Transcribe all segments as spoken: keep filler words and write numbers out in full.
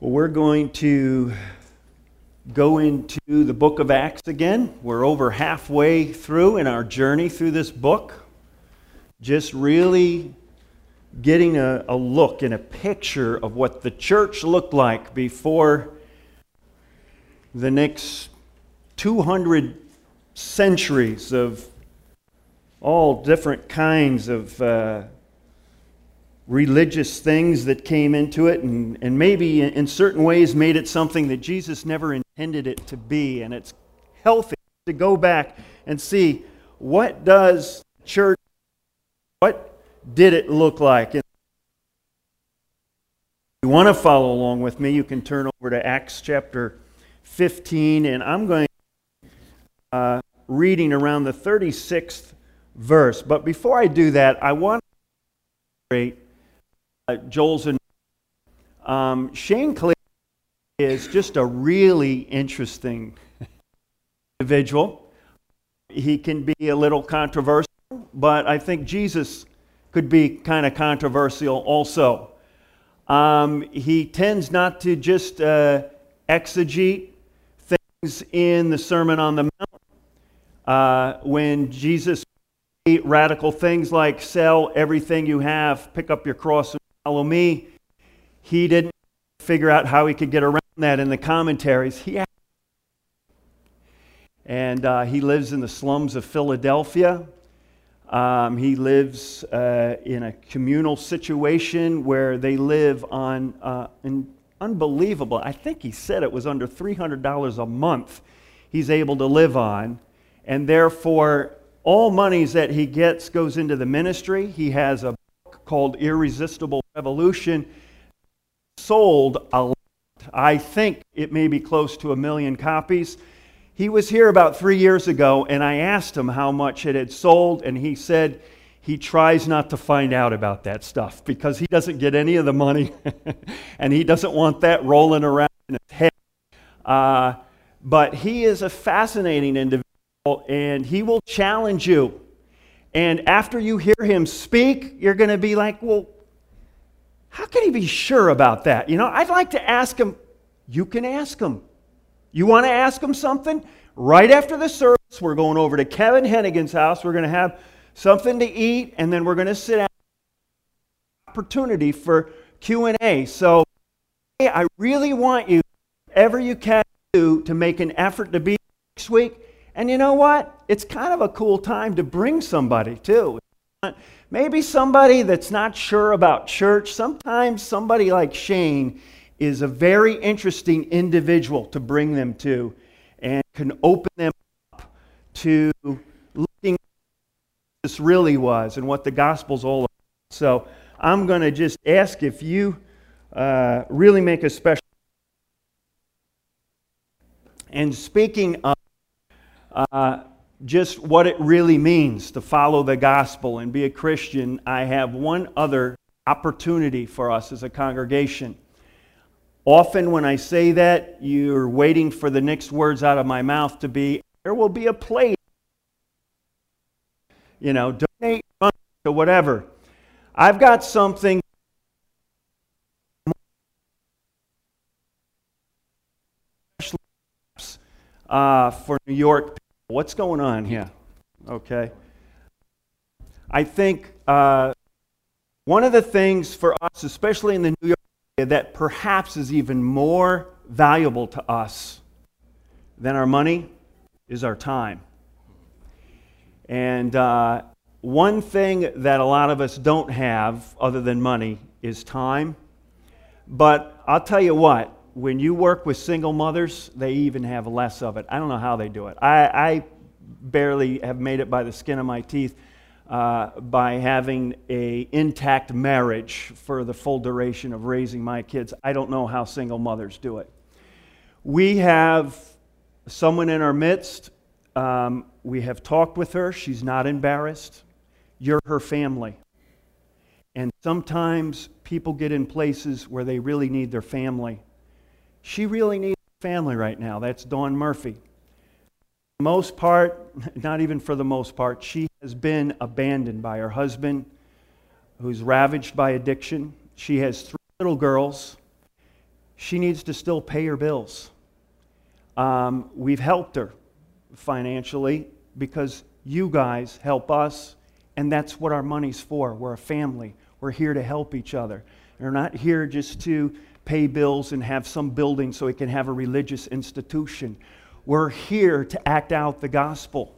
Well, we're going to go into the book of Acts again. We're over halfway through in our journey through this book. Just really getting a, a look and a picture of what the church looked like before the next two hundred centuries of all different kinds of uh, religious things that came into it, and, and maybe in certain ways made it something that Jesus never intended it to be. And it's healthy to go back and see, what does church, what did it look like? If you want to follow along with me, you can turn over to Acts chapter fifteen, and I'm going uh, reading around the thirty-sixth verse. But before I do that, I want to reiterate uh, Joel's and um, Shane Clay is just a really interesting individual. He can be a little controversial, but I think Jesus could be kind of controversial also. Um, he tends not to just uh, exegete things in the Sermon on the Mount. Uh, when Jesus made radical things like sell everything you have, pick up your cross and follow me, he didn't figure out how he could get around that in the commentaries. He had and uh, he lives in the slums of Philadelphia. Um, he lives uh, in a communal situation where they live on uh, an unbelievable, I think he said it was under three hundred dollars a month he's able to live on. And therefore, all monies that he gets goes into the ministry. He has a book called Irresistible Revolution, sold a lot. I think it may be close to a million copies. He was here about three years ago, and I asked him how much it had sold, and he said he tries not to find out about that stuff because he doesn't get any of the money, and he doesn't want that rolling around in his head. Uh, but he is a fascinating individual, and he will challenge you. And after you hear him speak, you're going to be like, well, how can he be sure about that? You know, I'd like to ask him. You can ask him. You want to ask him something? Right after the service, we're going over to Kevin Hennigan's house. We're going to have something to eat, and then we're going to sit down. Opportunity for Q and A. So hey, I really want you, whatever you can do, to make an effort to be next week. And you know what? It's kind of a cool time to bring somebody, too. Maybe somebody that's not sure about church. Sometimes somebody like Shane is a very interesting individual to bring them to and can open them up to looking at what this really was and what the gospel's all about. So I'm going to just ask if you uh, really make a special. And speaking of uh, just what it really means to follow the gospel and be a Christian, I have one other opportunity for us as a congregation. Often when I say that, you're waiting for the next words out of my mouth to be, there will be a plate. You know, donate money to whatever. I've got something uh, for New York people. What's going on here? Okay. I think uh, one of the things for us, especially in the New York that perhaps is even more valuable to us than our money is our time. And uh, one thing that a lot of us don't have other than money is time. But I'll tell you what, when you work with single mothers, they even have less of it. I don't know how they do it. I, I barely have made it by the skin of my teeth. Uh, by having a intact marriage for the full duration of raising my kids. I don't know how single mothers do it. We have someone in our midst. Um, we have talked with her. She's not embarrassed. You're her family. And sometimes people get in places where they really need their family. She really needs family right now. That's Dawn Murphy. For the most part, not even for the most part, she has been abandoned by her husband, who's ravaged by addiction. She has three little girls. she needs to still pay her bills. Um, we've helped her financially because you guys help us, and that's what our money's for. We're a family. We're here to help each other. We're not here just to pay bills and have some building so we can have a religious institution. We're here to act out the gospel.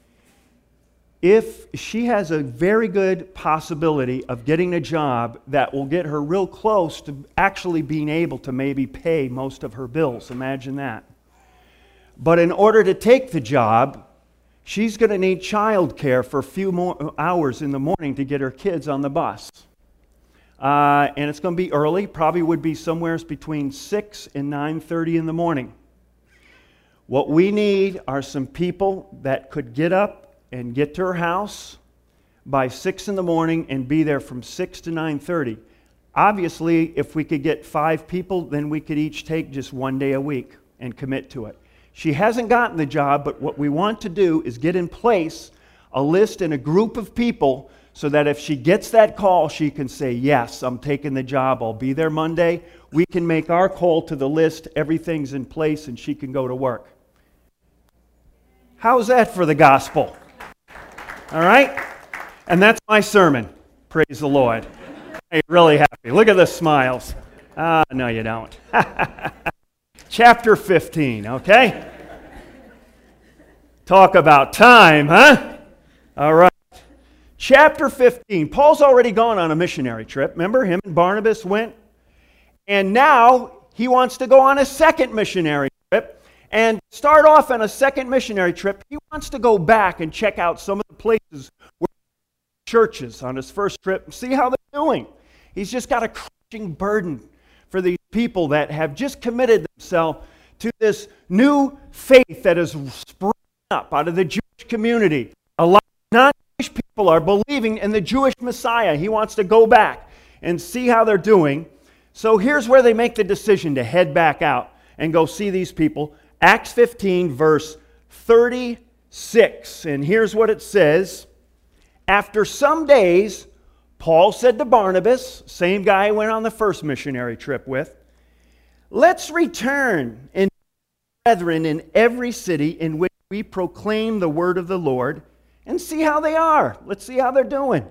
If she has a very good possibility of getting a job that will get her real close to actually being able to maybe pay most of her bills, imagine that. But in order to take the job, she's going to need child care for a few more hours in the morning to get her kids on the bus. Uh, and it's going to be early, probably would be somewhere between six and nine thirty in the morning. What we need are some people that could get up and get to her house by six in the morning and be there from six to nine thirty. Obviously, if we could get five people, then we could each take just one day a week and commit to it. She hasn't gotten the job, but what we want to do is get in place a list and a group of people so that if she gets that call, she can say, yes, I'm taking the job, I'll be there Monday. We can make our call to the list, everything's in place, and she can go to work. How's that for the gospel? All right? And that's my sermon. Praise the Lord. I'm really happy. Look at the smiles. Ah, no, you don't. Chapter fifteen, okay? Talk about time, huh? All right. Chapter fifteen. Paul's already gone on a missionary trip. Remember, him and Barnabas went? And now he wants to go on a second missionary trip. And start off on a second missionary trip, he wants to go back and check out some of the places where churches on his first trip and see how they're doing. He's just got a crushing burden for these people that have just committed themselves to this new faith that is springing up out of the Jewish community. A lot of non-Jewish people are believing in the Jewish Messiah. He wants to go back and see how they're doing. So here's where they make the decision to head back out and go see these people. Acts fifteen, verse thirty-six. And here's what it says. After some days, Paul said to Barnabas, same guy he went on the first missionary trip with, let's return and brethren in every city in which we proclaim the word of the Lord and see how they are. Let's see how they're doing.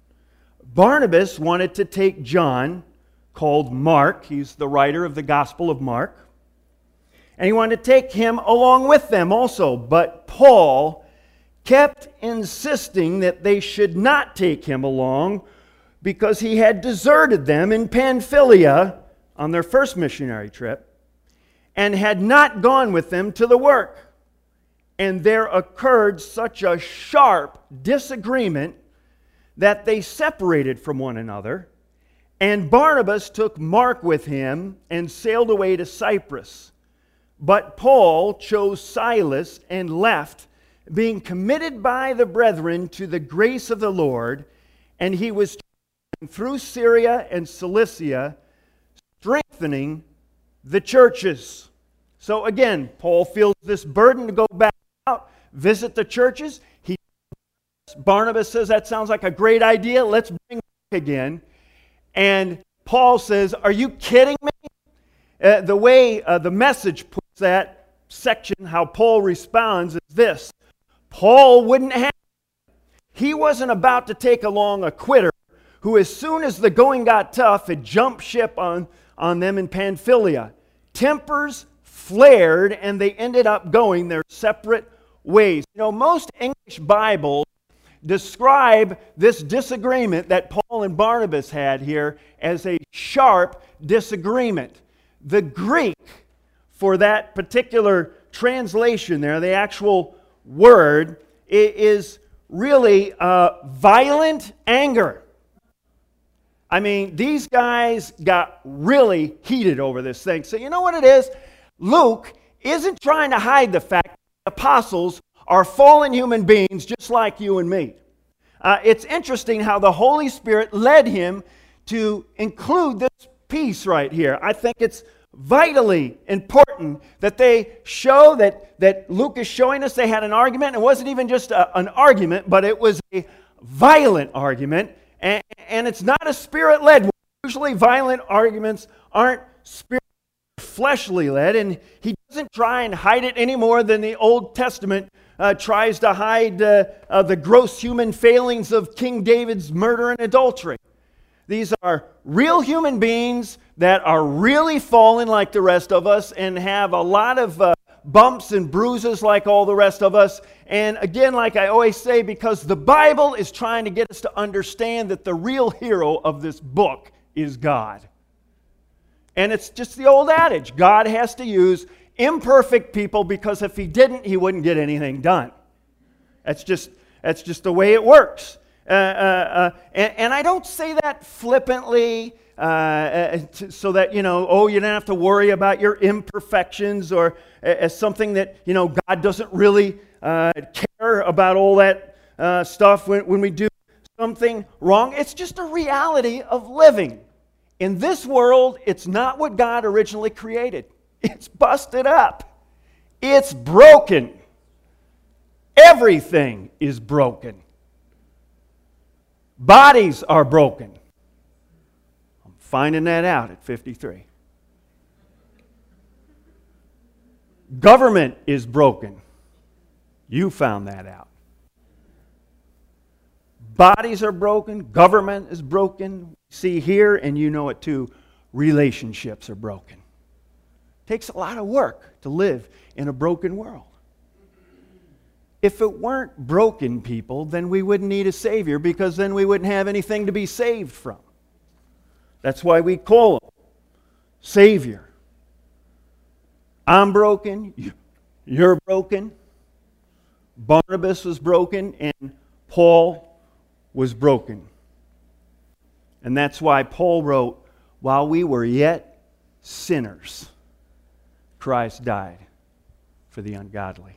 Barnabas wanted to take John, called Mark. He's the writer of the Gospel of Mark. And he wanted to take him along with them also. But Paul kept insisting that they should not take him along because he had deserted them in Pamphylia on their first missionary trip and had not gone with them to the work. And there occurred such a sharp disagreement that they separated from one another. And Barnabas took Mark with him and sailed away to Cyprus. But Paul chose Silas and left, being committed by the brethren to the grace of the Lord, and he was through Syria and Cilicia, strengthening the churches. So again, Paul feels this burden to go back out, visit the churches. He, Barnabas says, that sounds like a great idea. Let's bring Mark again. And Paul says, are you kidding me? Uh, the way uh, the Message puts that section, how Paul responds, is this. Paul wouldn't have it. He wasn't about to take along a quitter who, as soon as the going got tough, had jumped ship on, on them in Pamphylia. Tempers flared, and they ended up going their separate ways. You know, most English Bibles describe this disagreement that Paul and Barnabas had here as a sharp disagreement. The Greek for that particular translation there, the actual word, is really uh, violent anger. I mean, these guys got really heated over this thing. So you know what it is? Luke isn't trying to hide the fact that apostles are fallen human beings just like you and me. Uh, it's interesting how the Holy Spirit led him to include this piece right here. I think it's vitally important that they show that, that Luke is showing us they had an argument. It wasn't even just a, an argument, but it was a violent argument. And, and it's not a spirit-led one. Usually violent arguments aren't spirit-led. fleshly led, and he doesn't try and hide it any more than the Old Testament uh, tries to hide uh, uh, the gross human failings of King David's murder and adultery. These are real human beings that are really fallen like the rest of us and have a lot of uh, bumps and bruises like all the rest of us. And again, like I always say, because the Bible is trying to get us to understand that the real hero of this book is God. And it's just the old adage, God has to use imperfect people because if he didn't, he wouldn't get anything done. That's just, that's just the way it works. Uh, uh, uh, and, and I don't say that flippantly uh, uh, to, so that, you know, oh, you don't have to worry about your imperfections or as something that, you know, God doesn't really uh, care about all that uh, stuff when, when we do something wrong. It's just a reality of living. In this world, it's not what God originally created. It's busted up. It's broken. Everything is broken. Bodies are broken. I'm finding that out at fifty-three. Government is broken. You found that out. Bodies are broken. Government is broken. See here, and you know it too, relationships are broken. It takes a lot of work to live in a broken world. If it weren't broken people, then we wouldn't need a Savior because then we wouldn't have anything to be saved from. That's why we call him Savior. I'm broken. You're broken. Barnabas was broken, and Paul was broken. And that's why Paul wrote, while we were yet sinners, Christ died for the ungodly.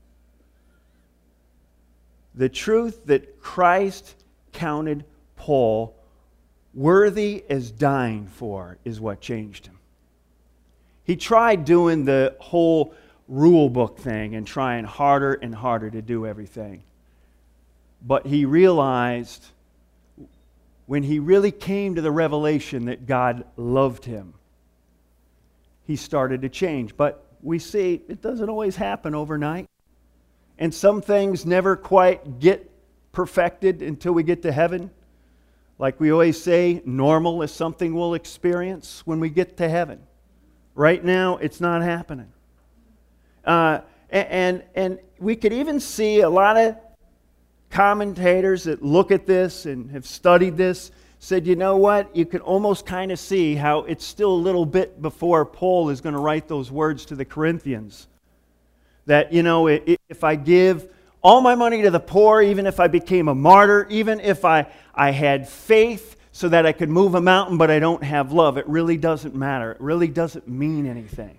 The truth that Christ counted Paul worthy as dying for is what changed him. He tried doing the whole rule book thing and trying harder and harder to do everything. But he realized when he really came to the revelation that God loved him, he started to change. But we see it doesn't always happen overnight. And some things never quite get perfected until we get to heaven. Like we always say, normal is something we'll experience when we get to heaven. Right now, it's not happening. Uh, and, and we could even see a lot of commentators that look at this and have studied this said, you know what, you can almost kind of see how it's still a little bit before Paul is going to write those words to the Corinthians. That, you know, if I give all my money to the poor, even if I became a martyr, even if I, I had faith so that I could move a mountain, but I don't have love, it really doesn't matter. It really doesn't mean anything.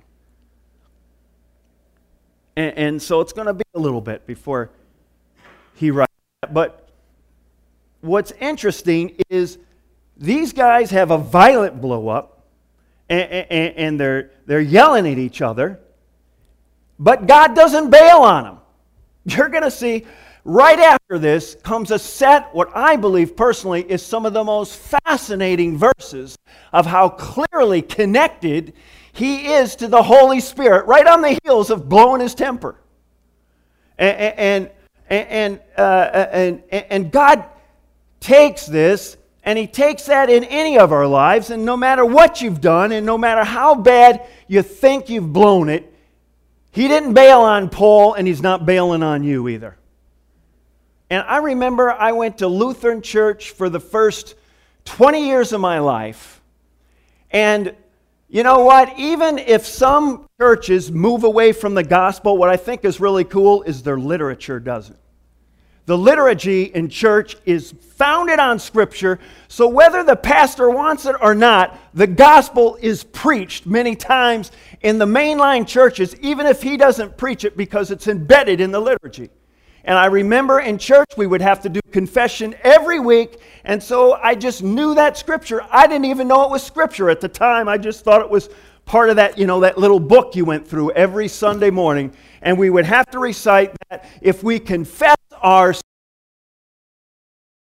And, and so it's going to be a little bit before he writes that. But what's interesting is these guys have a violent blow up, and, and, and they're, they're yelling at each other. But God doesn't bail on them. You're going to see right after this comes a set, what I believe personally is some of the most fascinating verses of how clearly connected he is to the Holy Spirit, right on the heels of blowing his temper. And, and, and, uh, and, and God takes this, and he takes that in any of our lives, and no matter what you've done, and no matter how bad you think you've blown it, he didn't bail on Paul, and he's not bailing on you either. And I remember I went to Lutheran church for the first twenty years of my life. And you know what? Even if some churches move away from the gospel, what I think is really cool is their literature doesn't. The liturgy in church is founded on Scripture, so whether the pastor wants it or not, the gospel is preached many times in the mainline churches, even if he doesn't preach it because it's embedded in the liturgy. And I remember in church we would have to do confession every week, and so I just knew that Scripture. I didn't even know it was Scripture at the time. I just thought it was part of that, you know, that little book you went through every Sunday morning, and we would have to recite that if we confess our